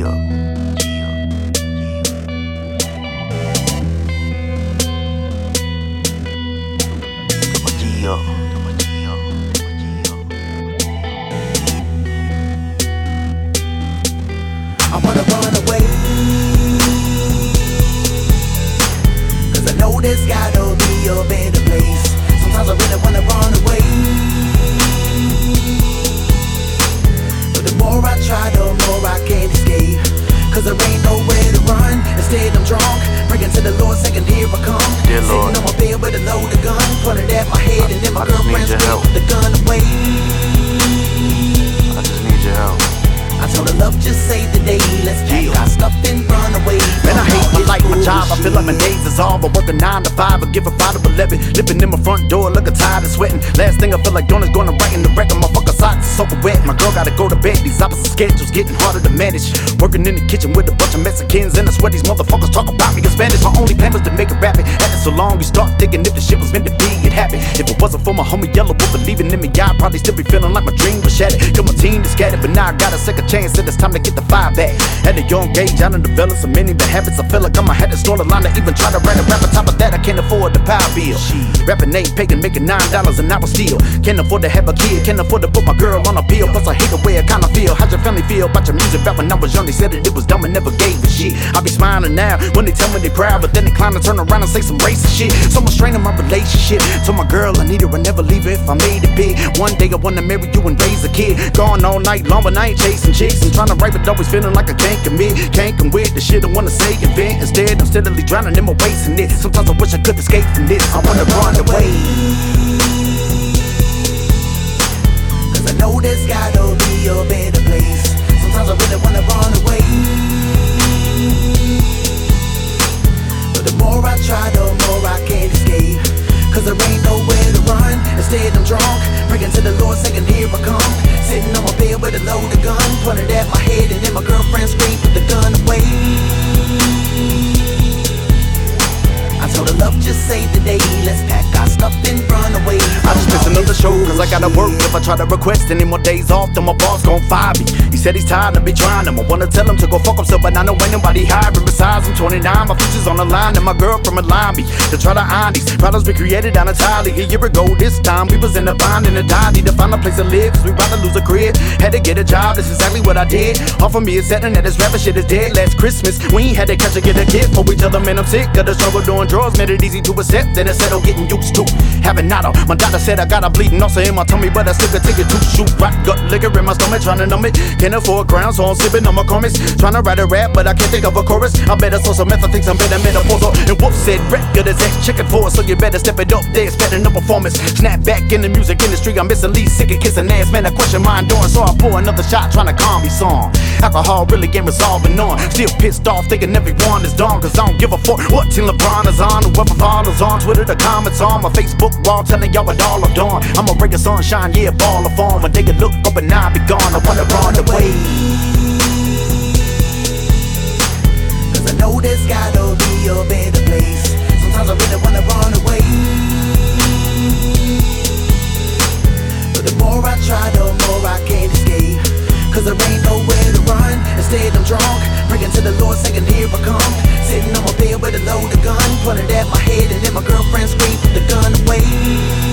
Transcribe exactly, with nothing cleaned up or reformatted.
G up. G up. I wanna run away, cause I know there's gotta be a better place. Sometimes I really wanna run away, but the more I try, the more I can't escape. Cause there ain't nowhere to run. Instead I'm drunk, praying to the Lord, saying here I come. Dear Lord, sitting on my bed with a loaded gun, pointed at my head, and then my I just need girlfriend your help. screamed the gun away. I just need your help. I told her love just save the day. Let's pack our stuff and run away. Man, I hate my life, my job. I feel like my days is all. I work a nine to five, I give a five to eleven. Living in my front door, looking tired and sweating. Last thing I feel like doing is going to right in the wreck of my fucking socks. It's soaking wet. My girl gotta go to bed. These opposite schedules getting harder to manage. Working in the kitchen with a bunch of Mexicans, and I swear these motherfuckers talk about me in Spanish. My only plan was to make it rapping. After so long, we start thinking if the shit was meant to be, it happened. If it wasn't for my homie Yellow Wolf believing in me, I'd probably still be feeling like my dream was shattered. Cause my team is scattered, but now I got a second chance, and it's time to get the fire back. At a young age, I done developed so many bad habits. I feel like I'ma have to snort a line to even try to write a rap. On top of that, I can't afford the power bill. Rapping ain't paying, making nine dollars an hour still. Can't afford to have a kid, can't afford to put my girl on a pill. Plus I hate the way I kinda feel. How'd your family feel about your music? Back when I was young, they said that it was dumb and never gave a shit. I be smiling now when they tell me they proud, but then they climb and turn around and say some racist shit. So much strain in my relationship. Told my girl I need her, I never leave her if I made it big. One day I wanna marry you and raise a kid. Gone all night long, but I ain't chasing chicks. I'm trying to write, but always feeling like I can't commit. Can't come with the shit I wanna say and vent. Instead, I'm steadily drowning in my wasting it. Sometimes I wish I could escape from this. I wanna run away, cause I know there's gotta be a better place. Sometimes I really wanna run away, but the more I try, the more I can't escape. Cause there ain't nowhere to run. Instead I'm drunk, praying to the Lord, saying here I come. Sitting on my bed with a loaded gun, pointed at my head, and then my girlfriend screamed, put the gun away. I told her love just save the day. Let's pack our stuff and run away. I just missed another show cause I gotta work. If I try to request any more days off, then my boss gon' fire me. He said he's tired of me trying him. I wanna tell him to go fuck himself, but I know ain't nobody hiring. Besides, I'm twenty-nine, my future's on the line, and my girl from align me to try to iron these problems we created down entirely. A year ago this time, we was in a bind and a die. Need to find a place to live cause we about to lose a crib. Had to get a job, that's exactly what I did. Offer me a setting that this rapper shit is dead. Last Christmas, we ain't had to catch or get a gift for each other, man, I'm sick of the struggle doing drugs. Made it easy to accept, then instead of getting used to having nada. My doctor said I got a bleeding ulcer in my tummy, but I still could take it to shoot. Right gut liquor in my stomach, trying to numb it. Can't afford ground, so I'm sipping on my comments. Trying to write a rap, but I can't think of a chorus. I better source some method, think I'm better metaphors. And Wolf said, record is ex chicken for us, so you better step it up. They expecting no performance. Snap back in the music industry, I'm missing lead, sick of kissing ass. Man, I question my endurance, so I pour another shot, trying to calm me song. Alcohol really ain't resolving on. Still pissed off, thinking everyone is done, cause I don't give a fuck what team LeBron is on. Whoever follows on Twitter, the comments on my Facebook wall, telling y'all what all I've done. I'ma break a sunshine, yeah, ball of form. When they can look up and I'll be gone, I wanna run away, cause I know there's gotta be a better place. Sometimes I really wanna run away, but the more I try, the more I can't escape. Cause there ain't nowhere to run. Instead I'm drunk, praying to the Lord, saying here I come. Sitting on my bed with a loaded gun, pointed at my head, and then my girlfriend screamed, put the gun away.